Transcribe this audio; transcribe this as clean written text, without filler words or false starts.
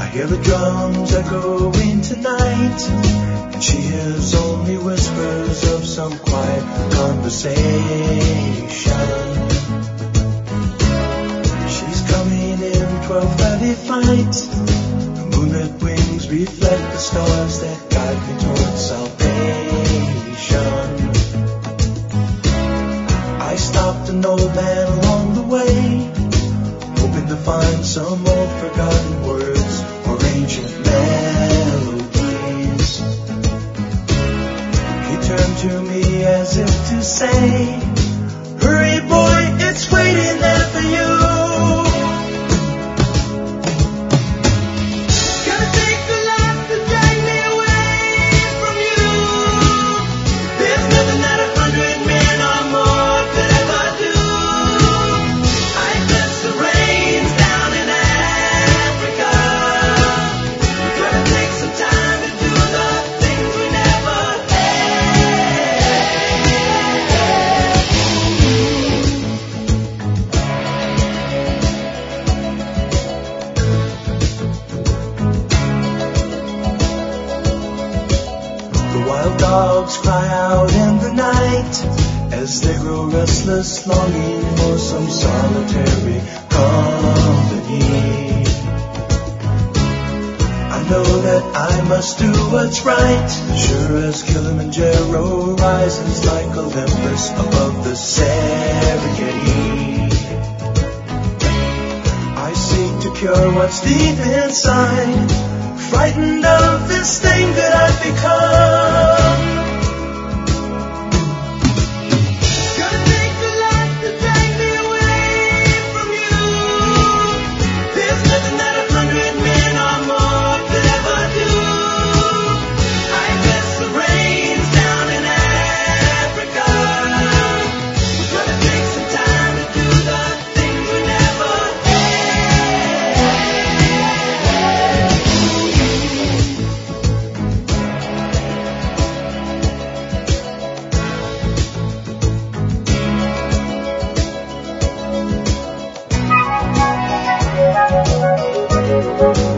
hear the drums echoing tonight, and she hears only whispers of some quiet conversation. She's coming in 12:30 flight. The moonlit wings reflect the stars that guide me towards salvation. I stopped an old man along the way, hoping to find some old forgotten words or ancient melodies. He turned to me as if to say, hurry boy, it's waiting there for you. Dogs cry out in the night as they grow restless, longing for some solitary company. I know that I must do what's right, sure as Kilimanjaro rises like Olympus above the Serengeti. I seek to cure what's deep inside, frightened of this thing that I've become. Gonna take the light to drag me away from you. There's nothing that 100 men or more could ever do. I guess the rain's down in Africa. We're gonna take some time to do the things we never had.